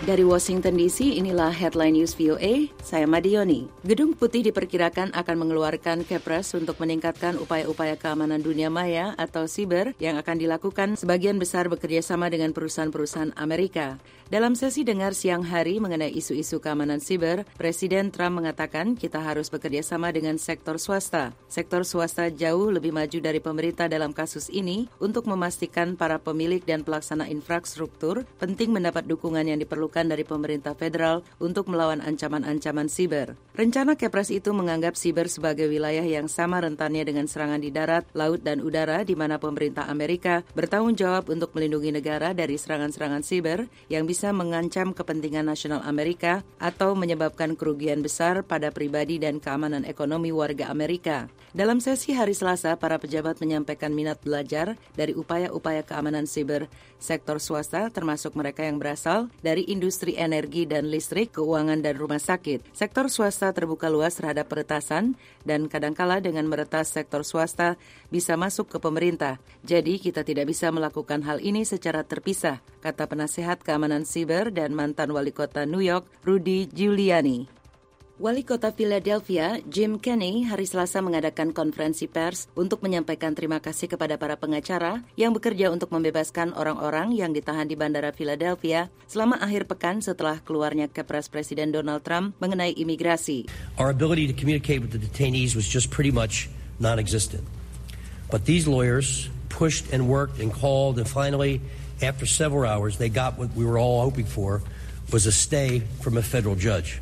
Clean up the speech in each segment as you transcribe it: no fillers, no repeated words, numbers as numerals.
Dari Washington DC, inilah Headline News VOA, saya Madioni. Gedung Putih diperkirakan akan mengeluarkan Kepres untuk meningkatkan upaya-upaya keamanan dunia maya atau siber yang akan dilakukan sebagian besar bekerjasama dengan perusahaan-perusahaan Amerika. Dalam sesi dengar siang hari mengenai isu-isu keamanan siber, Presiden Trump mengatakan kita harus bekerjasama dengan sektor swasta. Sektor swasta jauh lebih maju dari pemerintah dalam kasus ini untuk memastikan para pemilik dan pelaksana infrastruktur penting mendapat dukungan yang diperlukan dari pemerintah federal untuk melawan ancaman-ancaman siber. Rencana Kepres itu menganggap siber sebagai wilayah yang sama rentannya dengan serangan di darat, laut, dan udara di mana pemerintah Amerika bertanggung jawab untuk melindungi negara dari serangan-serangan siber yang bisa mengancam kepentingan nasional Amerika atau menyebabkan kerugian besar pada pribadi dan keamanan ekonomi warga Amerika. Dalam sesi hari Selasa, para pejabat menyampaikan minat belajar dari upaya-upaya keamanan siber sektor swasta, termasuk mereka yang berasal dari industri energi dan listrik, keuangan, dan rumah sakit. Sektor swasta terbuka luas terhadap peretasan dan kadangkala dengan meretas sektor swasta bisa masuk ke pemerintah. Jadi kita tidak bisa melakukan hal ini secara terpisah, kata penasehat keamanan siber dan mantan wali kota New York, Rudy Giuliani. Wali Kota Philadelphia, Jim Kenney, hari Selasa mengadakan konferensi pers untuk menyampaikan terima kasih kepada para pengacara yang bekerja untuk membebaskan orang-orang yang ditahan di Bandara Philadelphia selama akhir pekan setelah keluarnya Kepres Presiden Donald Trump mengenai imigrasi. Our ability to communicate with the detainees was just pretty much non-existent. But these lawyers pushed and worked and called, and finally, after several hours, they got what we were all hoping for, was a stay from a federal judge.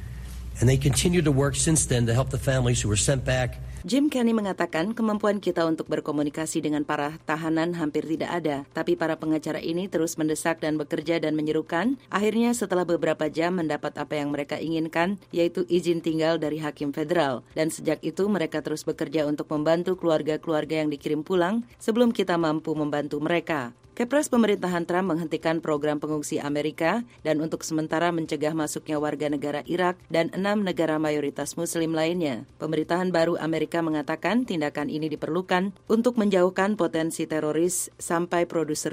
And they continued to work since then to help the families who were sent back. Jim Kenney mengatakan kemampuan kita untuk berkomunikasi dengan para tahanan hampir tidak ada, tapi para pengacara ini terus mendesak dan bekerja dan menyerukan. Akhirnya setelah beberapa jam mendapat apa yang mereka inginkan, yaitu izin tinggal dari hakim federal. Dan sejak itu mereka terus bekerja untuk membantu keluarga-keluarga yang dikirim pulang sebelum kita mampu membantu mereka. Kepres pemerintahan Trump menghentikan program pengungsi Amerika dan untuk sementara mencegah masuknya warga negara Irak dan 6 negara mayoritas Muslim lainnya. Pemerintahan baru Amerika mengatakan tindakan ini diperlukan untuk menjauhkan potensi teroris sampai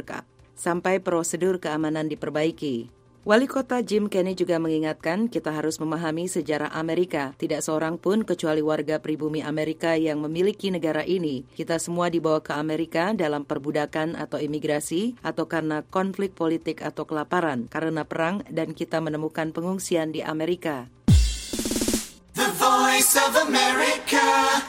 prosedur keamanan diperbaiki. Wali Kota Jim Kenney juga mengingatkan kita harus memahami sejarah Amerika. Tidak seorang pun kecuali warga pribumi Amerika yang memiliki negara ini. Kita semua dibawa ke Amerika dalam perbudakan atau imigrasi atau karena konflik politik atau kelaparan, karena perang, dan kita menemukan pengungsian di Amerika. The Voice of America,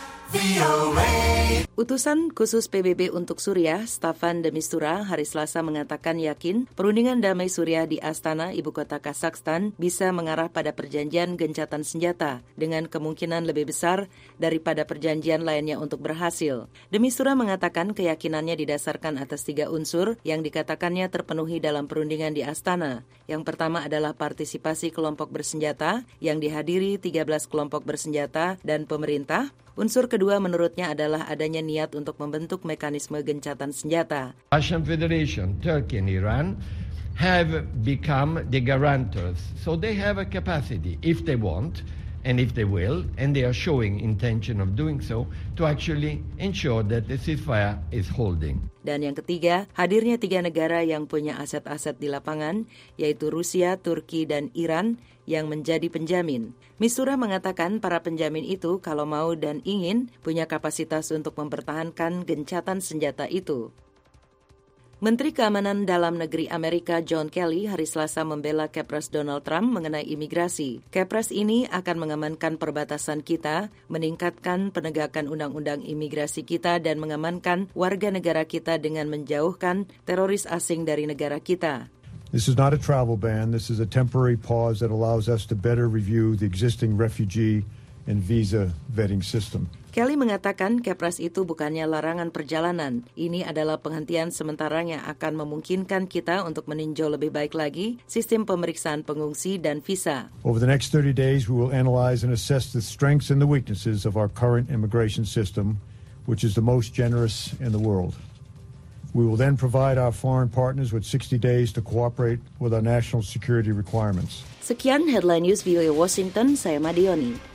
VOA. Utusan khusus PBB untuk Suriah, Staffan de Mistura, hari Selasa mengatakan yakin perundingan damai Suriah di Astana, ibu kota Kazakhstan, bisa mengarah pada perjanjian gencatan senjata dengan kemungkinan lebih besar daripada perjanjian lainnya untuk berhasil. De Mistura mengatakan keyakinannya didasarkan atas 3 unsur yang dikatakannya terpenuhi dalam perundingan di Astana. Yang pertama adalah partisipasi kelompok bersenjata yang dihadiri 13 kelompok bersenjata dan pemerintah. Unsur kedua menurutnya adalah adanya niat untuk membentuk mekanisme gencatan senjata. Russian Federation, Turkey and Iran have become the guarantors. So they have a capacity, if they want and if they will, and they are showing intention of doing so, to actually ensure that the ceasefire is holding. Dan yang ketiga, hadirnya 3 negara yang punya aset-aset di lapangan, yaitu Rusia, Turki, dan Iran, yang menjadi penjamin. Mistura mengatakan para penjamin itu kalau mau dan ingin punya kapasitas untuk mempertahankan gencatan senjata itu. Menteri Keamanan Dalam Negeri Amerika John Kelly hari Selasa membela Kepres Donald Trump mengenai imigrasi. Kepres ini akan mengamankan perbatasan kita, meningkatkan penegakan undang-undang imigrasi kita dan mengamankan warga negara kita dengan menjauhkan teroris asing dari negara kita. This is not a travel ban. This is a temporary pause that allows us to better review the existing refugee and visa vetting system. Kelly mengatakan Kepres itu bukannya larangan perjalanan. Ini adalah penghentian sementara yang akan memungkinkan kita untuk meninjau lebih baik lagi sistem pemeriksaan pengungsi dan visa. Over the next 30 days, we will analyze and assess the strengths and the weaknesses of our current immigration system, which is the most generous in the world. We will then provide our foreign partners with 60 days to cooperate with our national security requirements. Sekian Headline News VOA Washington, saya Madioni.